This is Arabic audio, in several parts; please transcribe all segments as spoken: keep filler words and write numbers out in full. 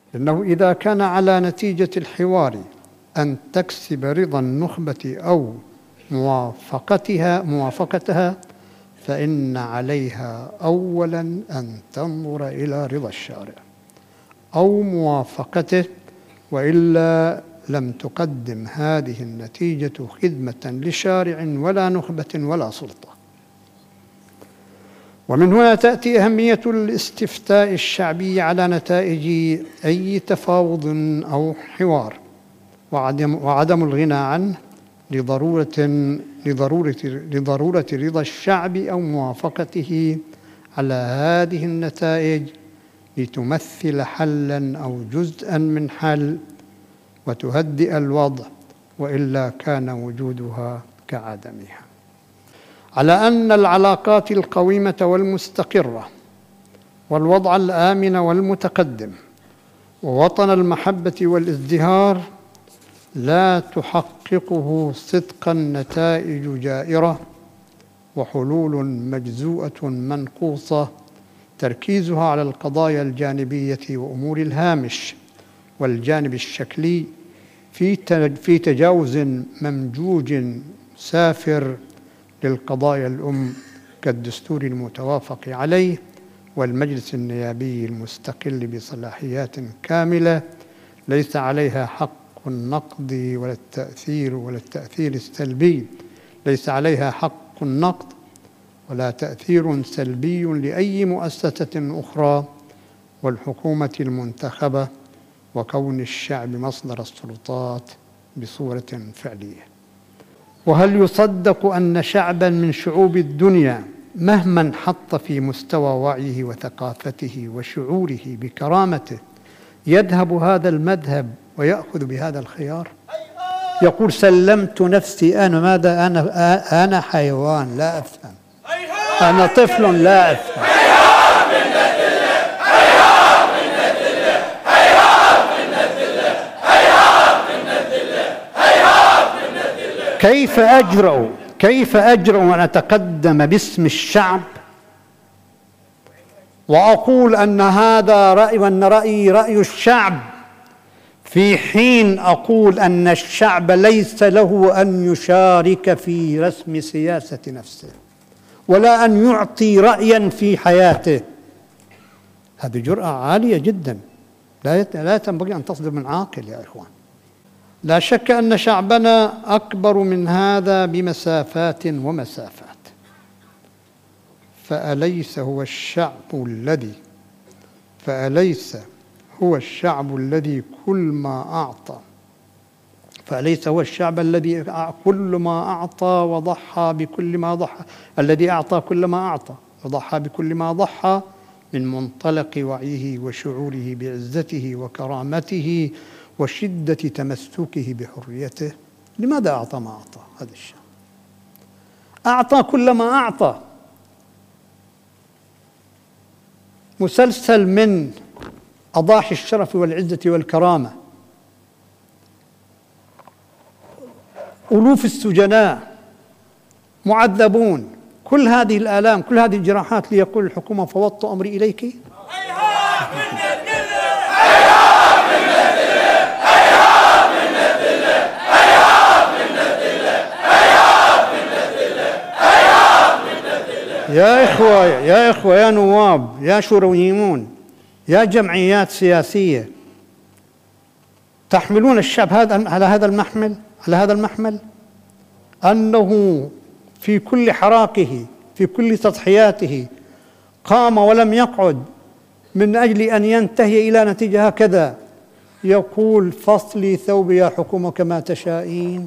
إنه إذا كان على نتيجة الحوار أن تكسب رضا النخبة أو موافقتها موافقتها فإن عليها أولاً أن تنظر إلى رضا الشارع أو موافقته، وإلا لم تقدم هذه النتيجة خدمة لشارع ولا نخبة ولا سلطة. ومن هنا تأتي أهمية الاستفتاء الشعبي على نتائج أي تفاوض أو حوار، وعدم, وعدم الغنى عنه لضرورة, لضرورة, لضرورة رضا الشعب أو موافقته على هذه النتائج لتمثل حلاً أو جزءاً من حل وتهدئ الوضع، وإلا كان وجودها كعدمها. على أن العلاقات القويمة والمستقرة والوضع الآمن والمتقدم ووطن المحبة والازدهار لا تحققه صدقاً نتائج جائرة وحلول مجزوءة منقوصة تركيزها على القضايا الجانبية وأمور الهامش والجانب الشكلي في تجاوز ممجوج سافر للقضايا الأم كالدستور المتوافق عليه والمجلس النيابي المستقل بصلاحيات كاملة ليس عليها حق النقد ولا التأثير ولا التأثير السلبي ليس عليها حق النقد ولا تأثير سلبي لأي مؤسسة أخرى، والحكومة المنتخبة وكون الشعب مصدر السلطات بصورة فعلية. وهل يصدق أن شعباً من شعوب الدنيا مهما انحط في مستوى وعيه وثقافته وشعوره بكرامته يذهب هذا المذهب ويأخذ بهذا الخيار؟ يقول سلمت نفسي أنا ماذا أنا أنا حيوان لا أفهم، أنا طفل لا أفهم. كيف أجرؤ كيف أجرؤ أن أتقدم باسم الشعب وأقول أن هذا رأي وأن رأيي رأي الشعب، في حين أقول أن الشعب ليس له أن يشارك في رسم سياسة نفسه ولا أن يعطي رأياً في حياته؟ هذه جرأة عالية جداً لا تنبغي أن تصدر من عاقل يا إخوان. لا شك أن شعبنا أكبر من هذا بمسافات ومسافات، فأليس هو الشعب الذي فأليس هو الشعب الذي كل ما أعطى فأليس هو الشعب الذي كل ما أعطى وضحى بكل ما ضحى الذي أعطى كل ما أعطى وضحى بكل ما ضحى من منطلق وعيه وشعوره بعزته وكرامته وشدة تمسكه بحريته؟ لماذا أعطى ما أعطى هذا الشعب؟ أعطى كل ما أعطى، مسلسل من أضاحي الشرف والعزة والكرامة، ألوف السجناء معذبون، كل هذه الآلام كل هذه الجراحات ليقول الحكومة فوضت أمري إليك. يا إخوة يا إخوة يا نواب يا شوريون يا جمعيات سياسية تحملون الشعب هذا على هذا المحمل على هذا المحمل أنه في كل حراكه في كل تضحياته قام ولم يقعد من أجل أن ينتهي إلى نتيجة هكذا، يقول فصلي ثوبي يا حكومة كما تشائين.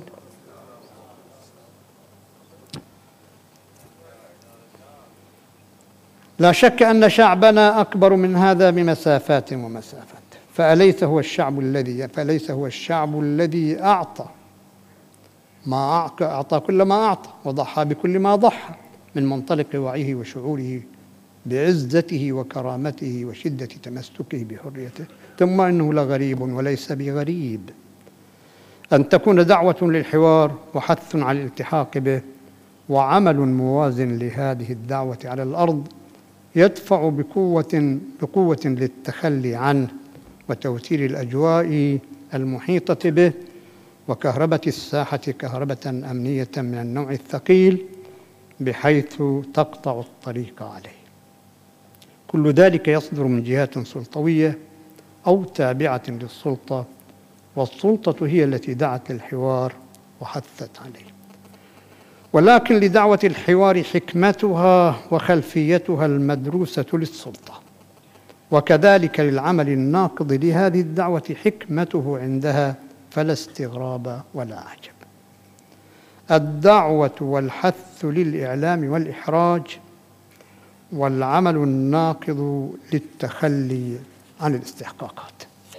لا شك أن شعبنا أكبر من هذا بمسافات ومسافات، فأليس هو الشعب الذي فأليس هو الشعب الذي أعطى ما أعطى كل ما أعطى وضحى بكل ما ضحى من منطلق وعيه وشعوره بعزته وكرامته وشدة تمسكه بحريته؟ ثم إنه لغريب وليس بغريب أن تكون دعوة للحوار وحث على الالتحاق به وعمل موازن لهذه الدعوة على الأرض يدفع بقوة بقوة للتخلي عنه وتوتير الأجواء المحيطة به، وكهربة الساحة كهربة أمنية من النوع الثقيل بحيث تقطع الطريق عليه. كل ذلك يصدر من جهات سلطوية أو تابعة للسلطة، والسلطة هي التي دعت للحوار وحثت عليه. ولكن لدعوة الحوار حكمتها وخلفيتها المدروسة للسلطة، وكذلك للعمل الناقض لهذه الدعوة حكمته عندها، فلا استغراب ولا عجب. الدعوة والحث للإعلام والإحراج، والعمل الناقض للتخلي عن الاستحقاقات.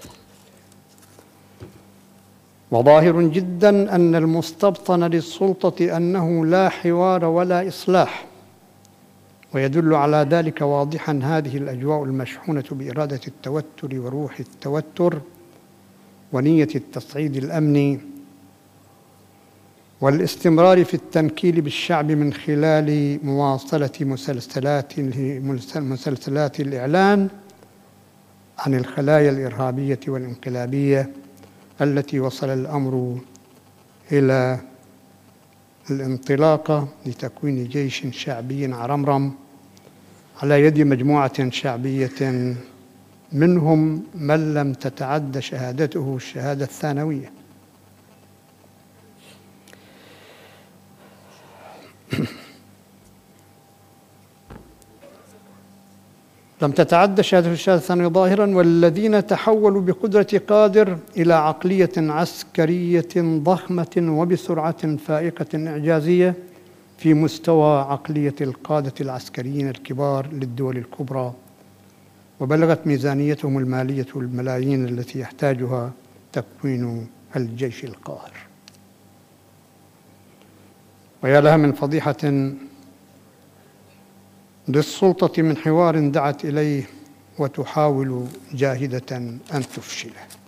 وظاهر جدا أن المستبطن للسلطة أنه لا حوار ولا إصلاح، ويدل على ذلك واضحا هذه الأجواء المشحونة بإرادة التوتر وروح التوتر ونية التصعيد الأمني والاستمرار في التنكيل بالشعب من خلال مواصلة مسلسلات مسلسلات الإعلان عن الخلايا الإرهابية والانقلابية التي وصل الأمر إلى الانطلاقة لتكوين جيش شعبي عرمرم على يد مجموعة شعبية منهم من لم تتعد شهادته الشهادة الثانوية. لم تتعد شهادة الشهادة الثانوية ظاهرا، والذين تحولوا بقدرة قادر إلى عقلية عسكرية ضخمة وبسرعة فائقة إعجازية في مستوى عقلية القادة العسكريين الكبار للدول الكبرى، وبلغت ميزانيتهم المالية الملايين التي يحتاجها تكوين الجيش القاهر. ويا لها من فضيحة للسلطة من حوار دعت إليه وتحاول جاهدة أن تفشله.